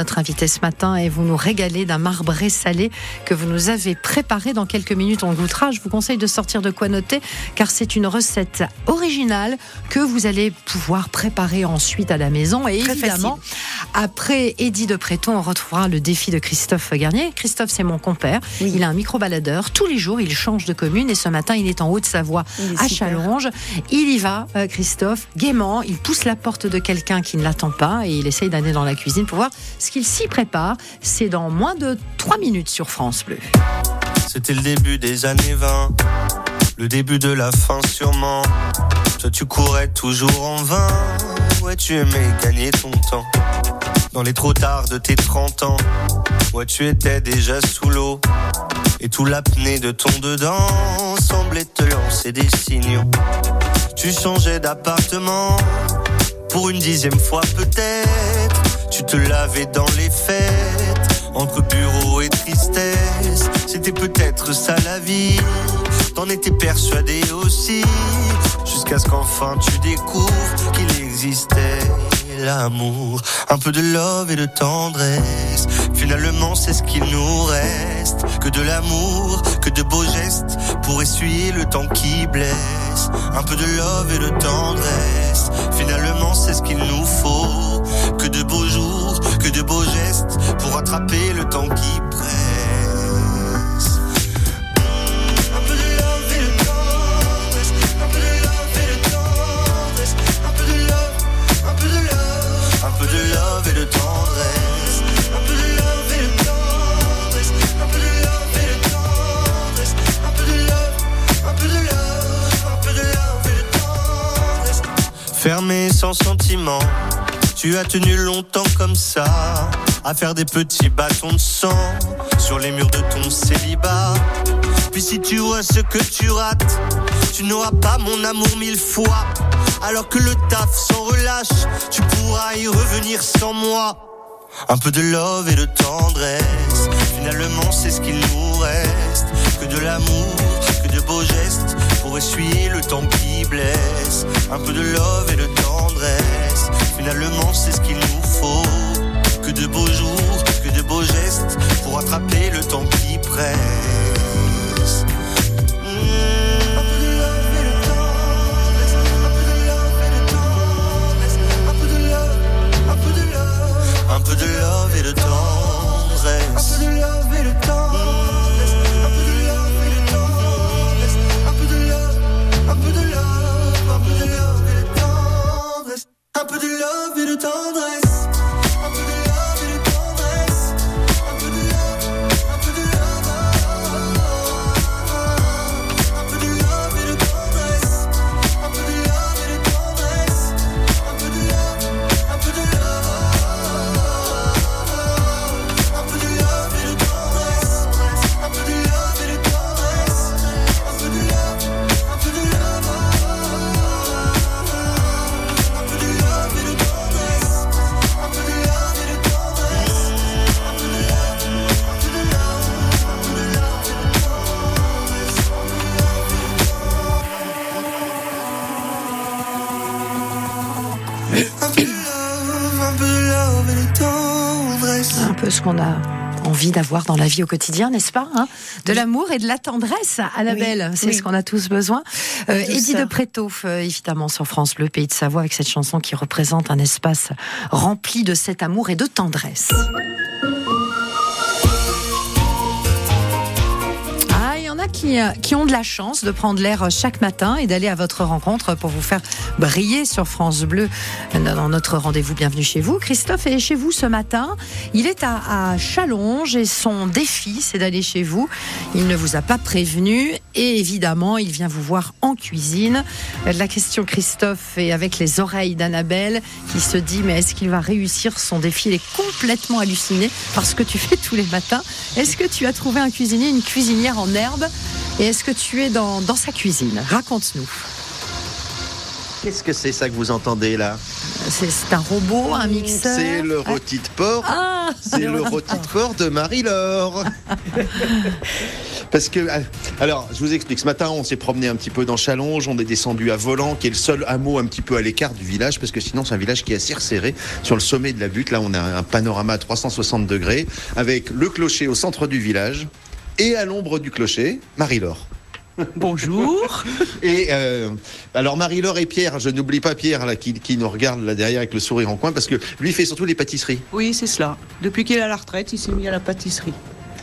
invité ce matin et vous nous régalez d'un marbré salé que vous nous avez préparé. Dans quelques minutes, on le goûtera. Je vous conseille de sortir de quoi noter car c'est une recette originale que vous allez pouvoir préparer ensuite à la maison. Et très évidemment, après Eddie de Préto, on retrouvera le défi de Christophe Garnier. Christophe, c'est mon compère. Oui. Il a un micro-baladeur. Tous les jours, il change de commune et ce matin, il est en Haute-Savoie, à Challonges. Il y va, Christophe, gaiement. Il pousse la porte de quelqu'un qui ne l'attend pas et il essaye d'aller dans la cuisine pour voir ce qu'il s'y prépare. C'est dans moins de 3 minutes sur France Bleu. C'était le début des années 20, le début de la fin sûrement. Toi tu courais toujours en vain, ouais tu aimais gagner ton temps. Dans les trop tard de tes 30 ans, ouais tu étais déjà sous l'eau. Et tout l'apnée de ton dedans semblait te lancer des signaux. Tu changeais d'appartement, pour une 10e fois peut-être. Tu te lavais dans les fêtes, entre bureau et tristesse. C'était peut-être ça la vie, t'en étais persuadé aussi. Jusqu'à ce qu'enfin tu découvres qu'il existait l'amour. Un peu de love et de tendresse, finalement c'est ce qu'il nous reste. Que de l'amour, que de beaux gestes, pour essuyer le temps qui blesse. Un peu de love et de tendresse, finalement c'est ce qu'il nous faut. Que de beaux jours, que de beaux gestes, pour attraper le temps qui presse. Un peu de love et de tendresse, un peu de love et de tendresse, un peu de love, un peu de love, un peu de love et de tendresse, un peu de love et de tendresse, un peu de love et de tendresse, un peu de love, un peu de love, un peu de love et de tendresse. Fermé sans sentiment, tu as tenu longtemps comme ça, à faire des petits bâtons de sang sur les murs de ton célibat. Puis si tu vois ce que tu rates, tu n'auras pas mon amour 1000 fois. Alors que le taf s'en relâche, tu pourras y revenir sans moi. Un peu de love et de tendresse, finalement c'est ce qu'il nous reste. Que de l'amour, que de beaux gestes, pour essuyer le temps qui blesse. Un peu de love et de tendresse, finalement c'est ce qu'il nous faut. Que de beaux jours, que de beaux gestes, pour attraper le temps qui presse. Un peu de love et de tendresse, un peu de love et de tendresse, un peu de love, un peu de love, un peu de love et de tendresse, un peu de love et de tendresse, un peu de love et de tendresse, un peu de love, un peu de love, un peu de love et de tendresse, un peu de love et de tendresse. Ce qu'on a envie d'avoir dans la vie au quotidien, n'est-ce pas, hein? De l'amour et de la tendresse, Annabelle, oui, c'est ce qu'on a tous besoin. Eddie de Préto, évidemment, sur France Bleu, Pays de Savoie, avec cette chanson qui représente un espace rempli de cet amour et de tendresse. Qui ont de la chance de prendre l'air chaque matin et d'aller à votre rencontre pour vous faire briller sur France Bleu dans notre rendez-vous Bienvenue chez vous. Christophe est chez vous ce matin. Il est à Challonges et son défi, c'est d'aller chez vous. Il ne vous a pas prévenu et évidemment, il vient vous voir en cuisine. La question, Christophe, est avec les oreilles d'Annabelle qui se dit mais est-ce qu'il va réussir son défi? Il est complètement halluciné par ce que tu fais tous les matins. Est-ce que tu as trouvé un cuisinier, une cuisinière en herbe? Et est-ce que tu es dans sa cuisine? Raconte-nous. Qu'est-ce que c'est ça que vous entendez là? C'est un robot, un mixeur? C'est le rôti de porc. Ah, c'est le rôti de porc de Marie-Laure. Parce que, alors, je vous explique. Ce matin, on s'est promené un petit peu dans Challonges. On est descendu à Volant, qui est le seul hameau un petit peu à l'écart du village, parce que sinon, c'est un village qui est assez resserré. Sur le sommet de la butte, là, on a un panorama à 360 degrés, avec le clocher au centre du village, et à l'ombre du clocher, Marie-Laure. Bonjour. Et alors Marie-Laure et Pierre, je n'oublie pas Pierre là, qui nous regarde là derrière avec le sourire en coin, parce que lui il fait surtout les pâtisseries. Oui, c'est cela. Depuis qu'il est à la retraite, il s'est mis à la pâtisserie.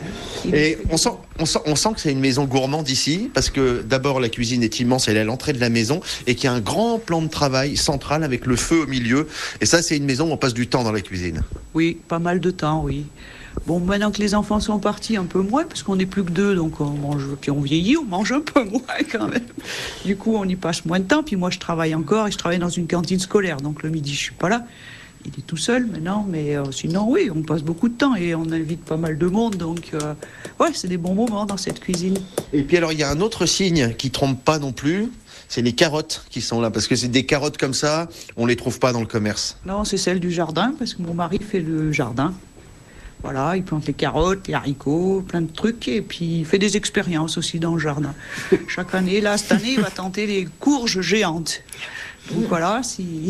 Et on sent que c'est une maison gourmande ici, parce que d'abord la cuisine est immense, elle est à l'entrée de la maison, et qu'il y a un grand plan de travail central avec le feu au milieu. Et ça, c'est une maison où on passe du temps dans la cuisine. Oui, pas mal de temps, oui. Bon, maintenant que les enfants sont partis, un peu moins, parce qu'on n'est plus que 2, donc on mange, puis on vieillit, on mange un peu moins quand même. Du coup, on y passe moins de temps, puis moi je travaille encore, et je travaille dans une cantine scolaire, donc le midi je suis pas là. Il est tout seul maintenant, mais sinon oui, on passe beaucoup de temps, et on invite pas mal de monde, donc ouais, c'est des bons moments dans cette cuisine. Et puis alors, il y a un autre signe qui trompe pas non plus, c'est les carottes qui sont là, parce que c'est des carottes comme ça, on les trouve pas dans le commerce. Non, c'est celle du jardin, parce que mon mari fait le jardin. Voilà, il plante les carottes, les haricots, plein de trucs, et puis il fait des expériences aussi dans le jardin. Chaque année, là, cette année, il va tenter les courges géantes. Donc voilà,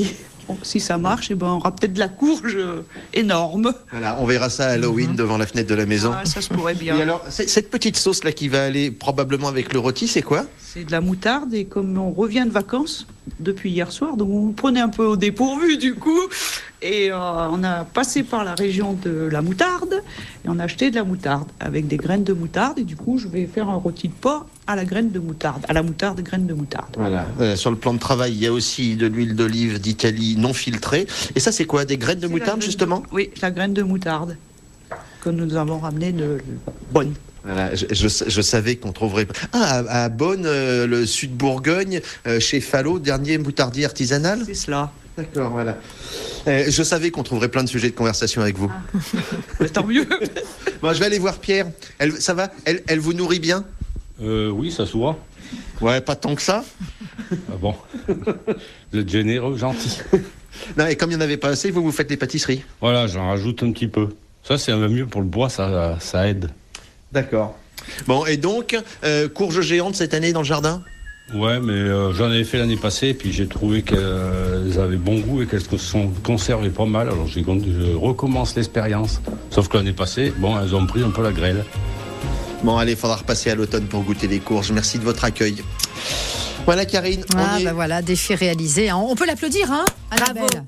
si ça marche, eh ben, on aura peut-être de la courge énorme. Voilà, on verra ça à Halloween devant la fenêtre de la maison. Ah, ça se pourrait bien. Et alors, cette petite sauce là qui va aller probablement avec le rôti, c'est quoi? C'est de la moutarde, et comme on revient de vacances depuis hier soir, donc on prenait un peu au dépourvu du coup, et on a passé par la région de la moutarde, et on a acheté de la moutarde avec des graines de moutarde, et du coup je vais faire un rôti de porc à la graine de moutarde, à la moutarde graine de moutarde. Voilà. Sur le plan de travail, il y a aussi de l'huile d'olive d'Italie non filtrée. Et ça, c'est quoi? Des graines de moutarde, justement? Oui, la graine de moutarde que nous avons ramenée de Bonne. Voilà, je savais qu'on trouverait... Ah, à Bonne, le sud Bourgogne, chez Fallot, dernier moutardier artisanal? C'est cela. D'accord, voilà. Je savais qu'on trouverait plein de sujets de conversation avec vous. Ah. Tant mieux. Bon, je vais aller voir Pierre. Ça va? Elle vous nourrit bien? Oui, ça se voit. Ouais, pas tant que ça. Ah bon. Vous êtes généreux, gentil. Non, et comme il n'y en avait pas assez, vous faites les pâtisseries. Voilà, j'en rajoute un petit peu. Ça, c'est mieux pour le bois, ça aide. D'accord. Bon, et donc, courges géantes cette année dans le jardin? Ouais, mais j'en avais fait l'année passée, et puis j'ai trouvé qu'elles avaient bon goût et qu'elles se conservaient pas mal. Alors je recommence l'expérience. Sauf que l'année passée, bon, elles ont pris un peu la grêle. Bon, allez, il faudra repasser à l'automne pour goûter les courges. Merci de votre accueil. Voilà, Karine. Voilà, défi réalisé. On peut l'applaudir, hein, Annabelle.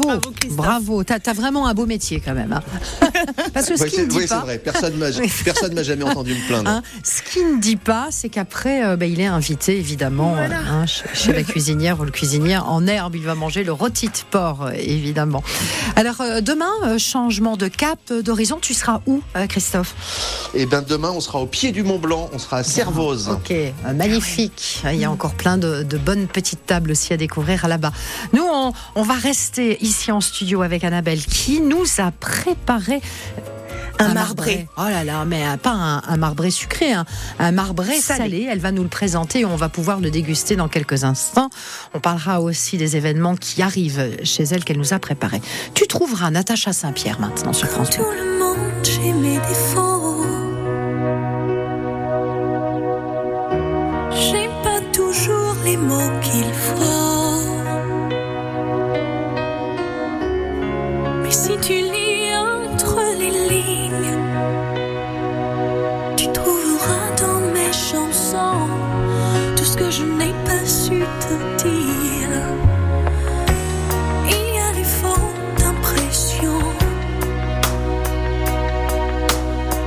Bravo. T'as vraiment un beau métier quand même. Hein. Parce que ce qui ne dit pas... c'est vrai. Personne m'a jamais entendu me plaindre. Hein, ce qui ne dit pas, c'est qu'après, il est invité évidemment chez la cuisinière ou le cuisinier en herbe. Il va manger le rôti de porc, évidemment. Alors demain, changement de cap, d'horizon. Tu seras où, Christophe? Eh bien, demain, on sera au pied du Mont Blanc. On sera à Servoz. Ok, magnifique. Il y a encore plein de bonnes petites tables aussi à découvrir là-bas. Nous, on va rester ici en studio avec Annabelle qui nous a préparé un marbré. Oh là là, mais pas un marbré sucré, un marbré salé. Elle va nous le présenter et on va pouvoir le déguster dans quelques instants. On parlera aussi des événements qui arrivent chez elle qu'elle nous a préparés. Tu trouveras Natacha Saint-Pierre maintenant sur France Bleu. Tout le monde, j'ai mes défauts. J'ai pas toujours les mots qu'il faut. Mais si tu lis entre les lignes, tu trouveras dans mes chansons tout ce que je n'ai pas su te dire. Il y a des fautes d'impression.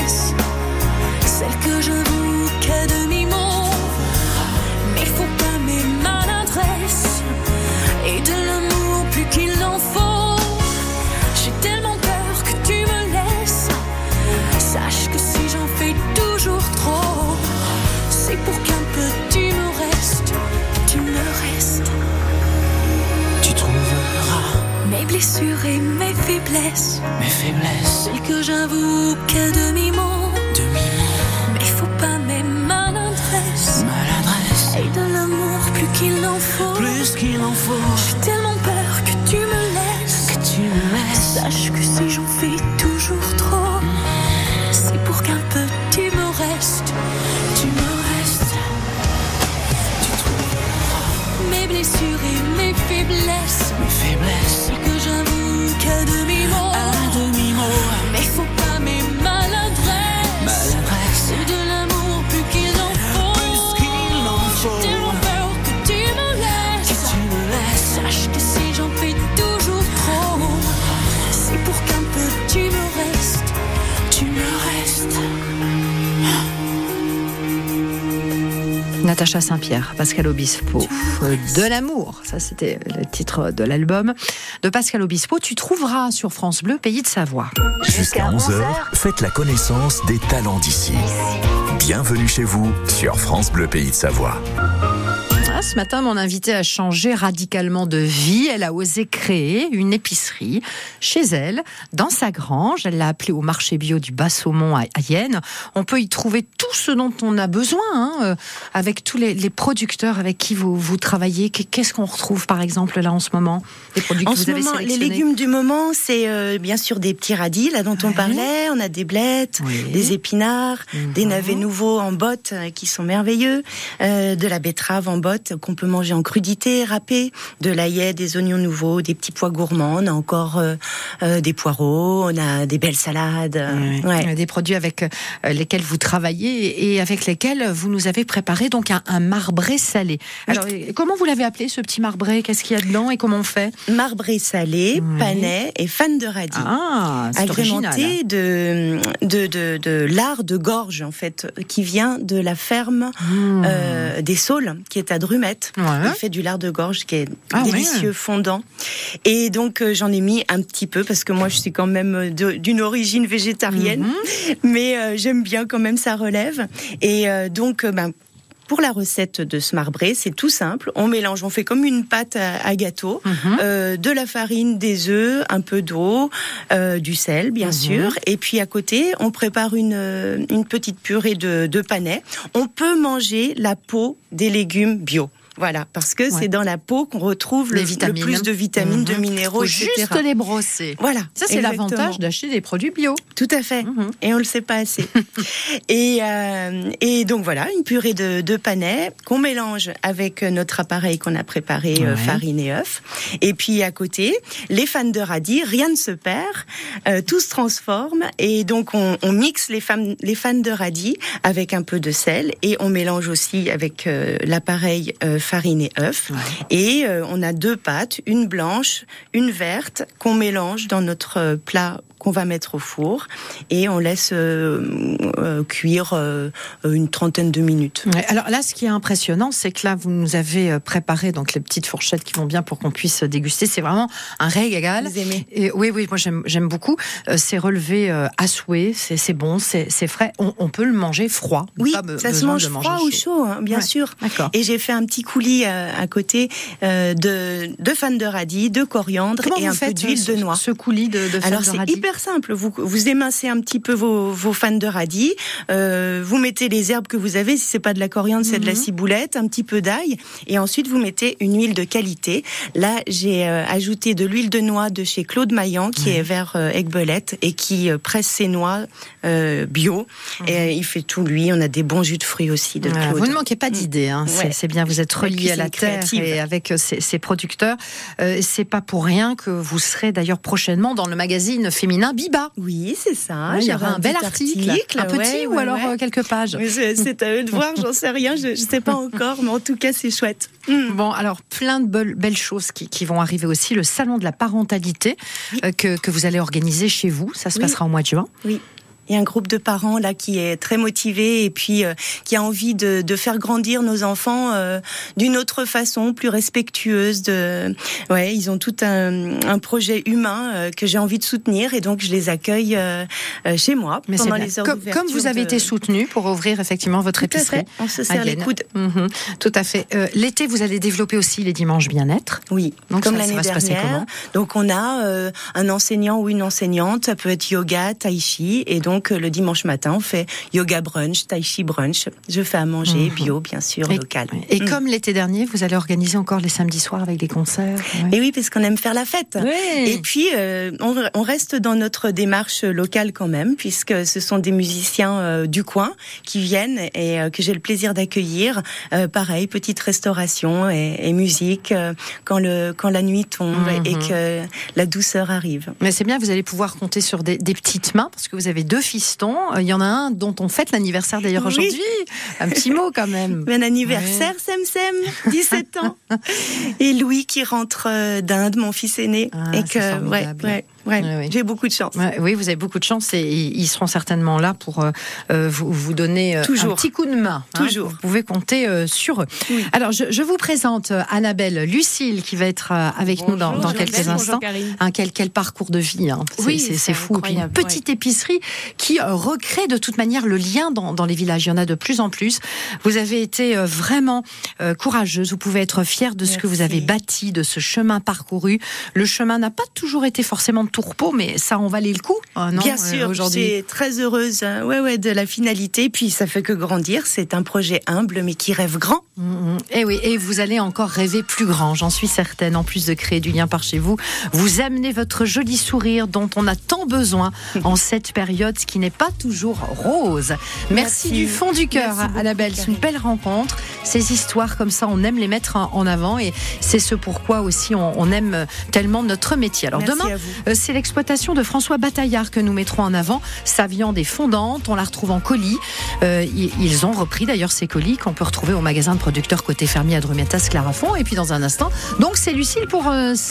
laisse, celle que j'avoue qu'à demi-mot. Mais faut pas mes maladresses et de l'amour plus qu'il n'en faut. J'ai tellement peur que tu me laisses. Sache que si j'en fais toujours trop, c'est pour qu'un peu tu me restes, tu me restes. Tu trouveras mes blessures et mes faiblesses, celles que j'avoue qu'à demi-mot. Mais faut pas mes maladresses et de l'amour plus qu'il n'en faut. J'ai tellement peur que tu me laisses. Sache que si j'en fais toujours trop, c'est pour qu'un peu tu me restes, tu me restes. Tu trouveras mes blessures et mes faiblesses, celles que j'avoue qu'à demi-mot. Mais faut pas mes maladresses et de l'amour plus qu'il en faut. J'ai tellement peur que tu me laisses. Sache que si j'en fais toujours trop, c'est pour qu'un peu tu me restes, tu me restes. Natacha Saint-Pierre, Pascal Obispo, de l'amour, ça c'était le titre de l'album de Pascal Obispo. Tu trouveras sur France Bleu, Pays de Savoie. Jusqu'à 11h, faites la connaissance des talents d'ici. Bienvenue chez vous sur France Bleu Pays de Savoie. Ce matin, mon invitée a changé radicalement de vie. Elle a osé créer une épicerie chez elle, dans sa grange. Elle l'a appelée au marché bio du Bas-Saumon à Yenne. On peut y trouver tout ce dont on a besoin, avec tous les producteurs avec qui vous travaillez. Qu'est-ce qu'on retrouve, par exemple, là, en ce moment? Les produits que vous avez sélectionnés. Les légumes du moment, c'est bien sûr des petits radis, là, dont on parlait. On a des blettes, des épinards, des navets nouveaux en bottes, qui sont merveilleux, de la betterave en bottes, qu'on peut manger en crudité, râpée, de l'ail, des oignons nouveaux, des petits pois gourmands, on a encore des poireaux, on a des belles salades. Des produits avec lesquels vous travaillez et avec lesquels vous nous avez préparé donc un marbré salé. Alors, comment vous l'avez appelé, ce petit marbré? Qu'est-ce qu'il y a dedans et comment on fait? Marbré salé, panais et fan de radis. C'est agrémenté de lard de gorge, en fait, qui vient de la ferme des Saules, qui est à Drumette. Il fait du lard de gorge qui est délicieux, fondant. Et donc, j'en ai mis un petit peu, parce que moi, je suis quand même d'une origine végétarienne. Mais j'aime bien quand même, ça relève. Et donc, pour la recette de ce marbré, c'est tout simple. On mélange, on fait comme une pâte à gâteau, de la farine, des œufs, un peu d'eau, du sel, bien sûr. Et puis à côté, on prépare une petite purée de panais. On peut manger la peau des légumes bio. Voilà, parce que c'est dans la peau qu'on retrouve le plus de vitamines, de minéraux, etc. Juste les brosser. Voilà. Ça, c'est l'avantage d'acheter des produits bio. Tout à fait. Et on le sait pas assez. et donc voilà, une purée de panais qu'on mélange avec notre appareil qu'on a préparé, farine et œufs. Et puis à côté, les fans de radis, rien ne se perd, tout se transforme. Et donc on mixe les fans de radis avec un peu de sel et on mélange aussi avec l'appareil farine et œufs. Et on a deux pâtes, une blanche, une verte, qu'on mélange dans notre plat qu'on va mettre au four et on laisse cuire une trentaine de minutes. Alors là, ce qui est impressionnant, c'est que là, vous nous avez préparé donc les petites fourchettes qui vont bien pour qu'on puisse déguster. C'est vraiment un régal. Vous aimez? Et oui, moi j'aime beaucoup. C'est relevé à souhait, c'est bon, c'est frais. On peut le manger froid. Oui, ça se mange froid ou chaud, bien sûr. D'accord. Et j'ai fait un petit coulis à côté de fans de radis, de coriandre. Comment et un peu d'huile de noix. Ce coulis de fans de radis. Alors c'est hyper simple. Vous émincez un petit peu vos fans de radis. Vous mettez les herbes que vous avez. Si c'est pas de la coriandre, c'est de la ciboulette, un petit peu d'ail. Et ensuite, vous mettez une huile de qualité. Là, j'ai ajouté de l'huile de noix de chez Claude Maillan, qui est vers Aiguebelette et qui presse ses noix bio. Et il fait tout lui. On a des bons jus de fruits aussi de Claude. Vous ne manquez pas d'idées. C'est bien. Vous êtes reliés à la terre et avec ces producteurs. C'est pas pour rien que vous serez d'ailleurs prochainement dans le magazine féminin Biba. Oui, c'est ça. Il y aura un bel article. Un petit ou alors quelques pages. C'est à eux de voir, j'en sais rien, je sais pas encore, mais en tout cas, c'est chouette. Bon, alors, plein de belles choses qui vont arriver aussi. Le salon de la parentalité que vous allez organiser chez vous, ça se passera au mois de juin. Oui. Il y a un groupe de parents là qui est très motivé et puis qui a envie de faire grandir nos enfants d'une autre façon, plus respectueuse. Ouais, ils ont tout un projet humain que j'ai envie de soutenir et donc je les accueille chez moi pendant les heures d'ouverture. Comme vous avez été soutenu pour ouvrir effectivement votre épicerie. On se serre les coudes. Tout à fait. L'été, vous allez développer aussi les dimanches bien-être. Oui, donc comme ça l'année va se passer dernière. comment ? Donc on a un enseignant ou une enseignante, ça peut être yoga, tai chi, et donc le dimanche matin on fait yoga brunch, tai chi brunch. Je fais à manger bio, bien sûr, local. Et comme l'été dernier, vous allez organiser encore les samedis soirs avec des concerts. Et oui, parce qu'on aime faire la fête. Ouais. Et puis on reste dans notre démarche locale quand même, puisque ce sont des musiciens du coin qui viennent et que j'ai le plaisir d'accueillir. Pareil, petite restauration et musique quand la nuit tombe et que la douceur arrive. Mais c'est bien, vous allez pouvoir compter sur des petites mains parce que vous avez 2 fistons. Il y en a un dont on fête l'anniversaire d'ailleurs aujourd'hui. Un petit mot quand même. Bon anniversaire, Sem, 17 ans. Et Louis qui rentre d'Inde, mon fils aîné. Et que oui. J'ai beaucoup de chance. Oui, vous avez beaucoup de chance et ils seront certainement là pour vous donner un petit coup de main. Toujours. Vous pouvez compter sur eux. Oui. Alors, je vous présente Annabelle Lucille qui va être avec nous dans quelques instants. Quel parcours de vie. C'est fou. Et puis une petite épicerie qui recrée de toute manière le lien dans les villages. Il y en a de plus en plus. Vous avez été vraiment courageuse. Vous pouvez être fière de ce que vous avez bâti, de ce chemin parcouru. Le chemin n'a pas toujours été forcément de tout repos, mais ça en valait le coup. Non, bien sûr, j'ai très heureuse de la finalité, puis ça fait que grandir. C'est un projet humble, mais qui rêve grand. Et oui, et vous allez encore rêver plus grand, j'en suis certaine. En plus de créer du lien par chez vous, vous amenez votre joli sourire dont on a tant besoin en cette période qui n'est pas toujours rose. Merci du fond du cœur, Annabelle. C'est une belle rencontre. Ces histoires comme ça, on aime les mettre en avant et c'est ce pourquoi aussi on aime tellement notre métier. Alors demain, c'est l'exploitation de François Bataillard que nous mettrons en avant. Sa viande est fondante, on la retrouve en colis. Ils ont repris d'ailleurs ces colis qu'on peut retrouver au magasin de producteurs côté fermier à Drumiatas Clarafond. Et puis dans un instant, donc c'est Lucille pour